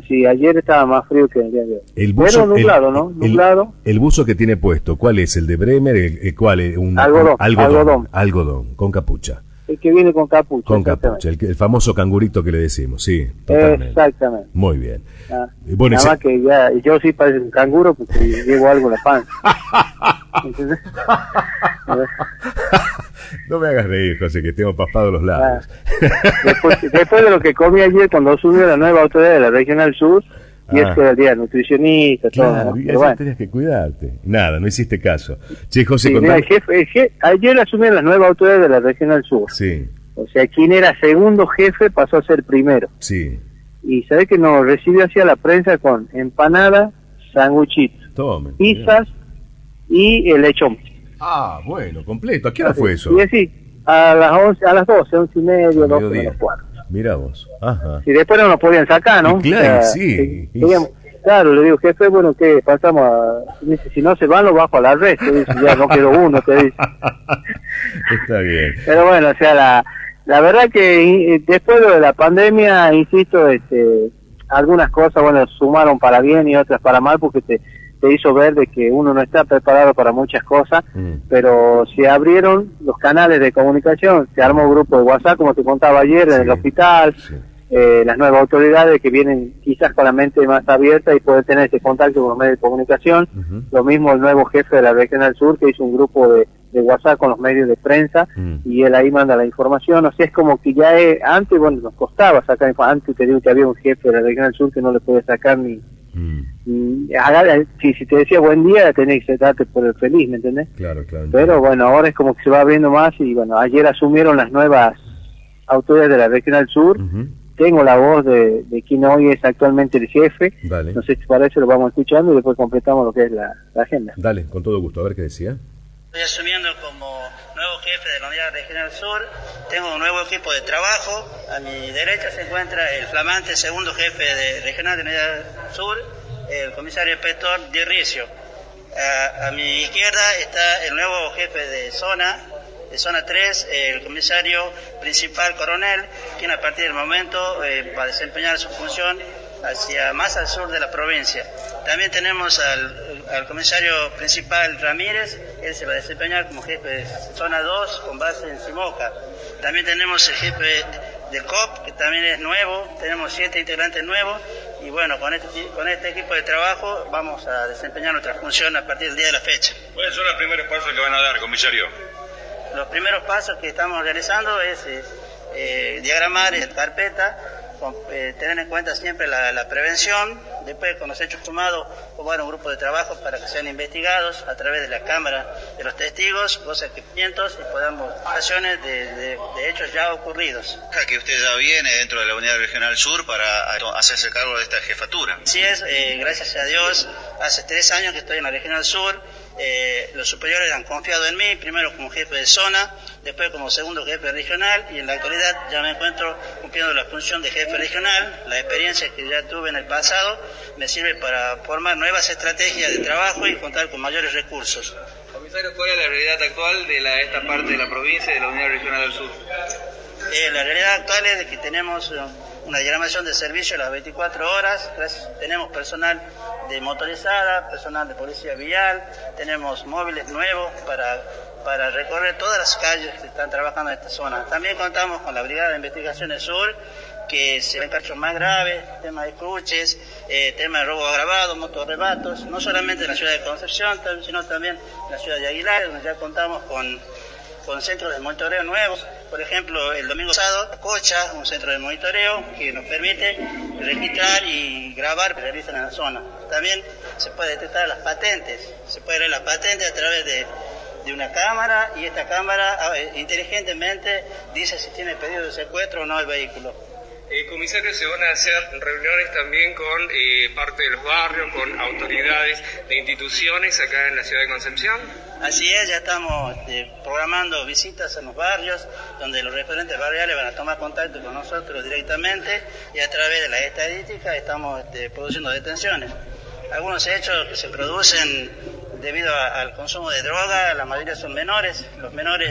Sí, ayer estaba más frío que el día de hoy. El buzo, pero nublado, ¿no? Nublado. El buzo que tiene puesto, ¿cuál es? ¿El de Bremer? ¿Cuál es? Algodón, con capucha. El que viene con capucha. Con capucha, el famoso cangurito que le decimos, sí, totalmente. Exactamente. Muy bien. Bueno, nada más que ya, yo sí parece un canguro porque llevo algo en la panza. ¿Entendés? No me hagas reír, José, que tengo paspados los labios. Después de lo que comí ayer cuando asumió la nueva autoridad de la Regional Sur, y es que era el día nutricionista, claro, todo, ¿no? Pero bueno, tenías que cuidarte. Nada, no hiciste caso. Che, José, sí, mira, ayer asumió la nueva autoridad de la Regional Sur. Sí. O sea, quien era segundo jefe pasó a ser primero. Sí. Y sabés que nos recibió hacia la prensa con empanada, sanguchito, pizzas y el lechón. Bueno, completo. ¿A qué hora fue eso? Y así, a las 12, 11:30, 12 menos cuarto. Mirá vos. Ajá. Y después no nos podían sacar, ¿no? Y claro, sí. Claro, le digo, jefe, bueno, ¿qué pasamos? Dice, si no se van, los bajo a la red. Te dice, ya no quedó uno, te dice. Está bien. Pero bueno, o sea, la verdad que después de la pandemia, insisto, algunas cosas, bueno, sumaron para bien y otras para mal, porque te hizo ver de que uno no está preparado para muchas cosas, pero se abrieron los canales de comunicación, se armó un grupo de WhatsApp, como te contaba ayer, en el hospital, las nuevas autoridades que vienen quizás con la mente más abierta y pueden tener ese contacto con los medios de comunicación, lo mismo el nuevo jefe de la Regional Sur, que hizo un grupo de WhatsApp con los medios de prensa, y él ahí manda la información. O sea, es como que ya antes, bueno, nos costaba sacar información. Antes te digo que había un jefe de la Regional Sur que no le podía sacar ni si te decía buen día, tenés que darte por el feliz, ¿me entendés? Claro. Pero bueno, ahora es como que se va viendo más, y bueno, ayer asumieron las nuevas autoridades de la Regional Sur. Tengo la voz de quien hoy es actualmente el jefe. Dale. No sé si parece, lo vamos escuchando y después completamos lo que es la agenda. Dale, con todo gusto, a ver qué decía. Estoy asumiendo como nuevo jefe de la Unidad Regional Sur. Tengo un nuevo equipo de trabajo. A mi derecha se encuentra el flamante segundo jefe regional de la Unidad Sur, el comisario inspector Dirricio. A mi izquierda está el nuevo jefe de zona 3, el comisario principal Coronel, quien a partir del momento va a desempeñar su función más al sur de la provincia. También tenemos al comisario principal Ramírez, él se va a desempeñar como jefe de zona 2 con base en Simoca. También tenemos el jefe del COP, que también es nuevo, tenemos 7 integrantes nuevos, y bueno, con este equipo de trabajo vamos a desempeñar nuestra función a partir del día de la fecha. ¿Cuáles son los primeros pasos que van a dar, comisario? Los primeros pasos que estamos realizando es diagramar en carpeta, tener en cuenta siempre la prevención. Después, con los hechos sumados, formar un grupo de trabajo para que sean investigados a través de la cámara de los testigos, cosas que cientos, y podamos acciones de hechos ya ocurridos. Que usted ya viene dentro de la Unidad Regional Sur para hacerse cargo de esta jefatura. Así es, gracias a Dios, hace 3 años que estoy en la Regional Sur. Los superiores han confiado en mí, primero como jefe de zona, después como segundo jefe regional, y en la actualidad ya me encuentro cumpliendo la función de jefe regional. La experiencia que ya tuve en el pasado me sirve para formar nuevas estrategias de trabajo y contar con mayores recursos. Comisario, ¿cuál es la realidad actual de esta parte de la provincia y de la Unidad Regional del Sur? La realidad actual es de que tenemos una diagramación de servicio a las 24 horas, tenemos personal de motorizada, personal de policía vial, tenemos móviles nuevos para recorrer todas las calles que están trabajando en esta zona. También contamos con la Brigada de Investigaciones Sur, que se ven casos más graves, temas de cruches, temas de robo agravado, motorrebatos, no solamente en la ciudad de Concepción, sino también en la ciudad de Aguilar, donde ya contamos con centros de monitoreo nuevos. Por ejemplo, el domingo pasado, Cocha, un centro de monitoreo que nos permite registrar y grabar que realizan en la zona. También se puede detectar las patentes, se puede ver las patentes a través de una cámara, y esta cámara inteligentemente dice si tiene pedido de secuestro o no el vehículo. Comisario, se van a hacer reuniones también con parte de los barrios, con autoridades de instituciones acá en la ciudad de Concepción. Así es, ya estamos programando visitas en los barrios, donde los referentes barriales van a tomar contacto con nosotros directamente, y a través de las estadísticas estamos produciendo detenciones. Algunos hechos que se producen debido al consumo de droga, la mayoría son menores. Los menores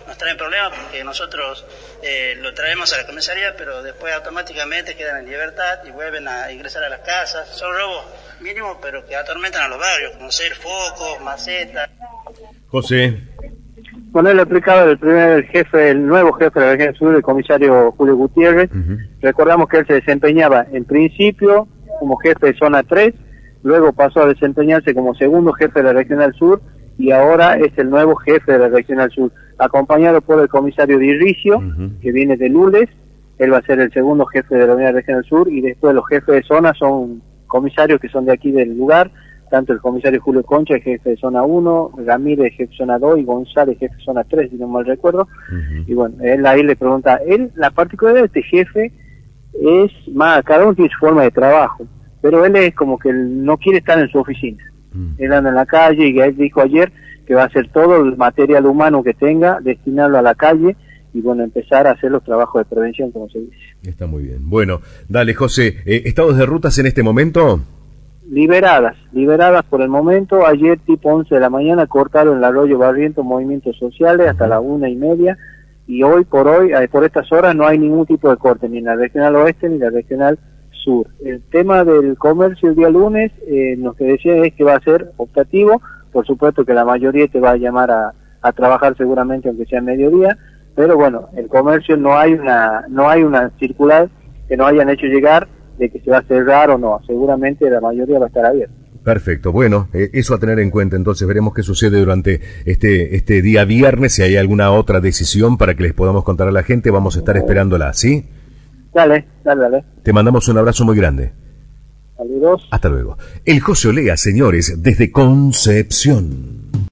nos traen problemas porque nosotros lo traemos a la comisaría, pero después automáticamente quedan en libertad y vuelven a ingresar a las casas. Son robos mínimos, pero que atormentan a los barrios, como ser focos, macetas. José. Bueno, él explicaba el nuevo jefe de la región sur, el comisario Julio Gutiérrez. Recordamos que él se desempeñaba en principio como jefe de zona 3, luego pasó a desempeñarse como segundo jefe de la regional sur y ahora es el nuevo jefe de la regional sur, acompañado por el comisario Dirricio, que viene de Lourdes. Él va a ser el segundo jefe de la unidad regional sur y después los jefes de zona son comisarios que son de aquí del lugar, tanto el comisario Julio Concha, el jefe de zona 1, Ramírez, jefe de zona 2 y González, jefe de zona 3, si no mal recuerdo. Y bueno, él ahí le pregunta, la particularidad de este jefe es más, cada uno tiene su forma de trabajo, pero él es como que él no quiere estar en su oficina. Él anda en la calle y él dijo ayer que va a hacer todo el material humano que tenga, destinarlo a la calle y bueno, empezar a hacer los trabajos de prevención, como se dice. Está muy bien. Bueno, dale José, ¿estados de rutas en este momento? Liberadas por el momento. Ayer tipo 11 de la mañana cortaron el arroyo Barrientos movimientos sociales hasta las 1:30 y hoy por estas horas no hay ningún tipo de corte, ni en la regional oeste ni en la regional sur. El tema del comercio el día lunes, lo que decía es que va a ser optativo, por supuesto que la mayoría te va a llamar a trabajar seguramente aunque sea mediodía, pero bueno, el comercio no hay una circular que nos hayan hecho llegar de que se va a cerrar o no, seguramente la mayoría va a estar abierta. Perfecto, bueno, eso a tener en cuenta, entonces veremos qué sucede durante este día viernes, si hay alguna otra decisión para que les podamos contar a la gente, vamos a estar esperándola, ¿sí? Dale. Te mandamos un abrazo muy grande. Saludos. Hasta luego. El José Olea, señores, desde Concepción.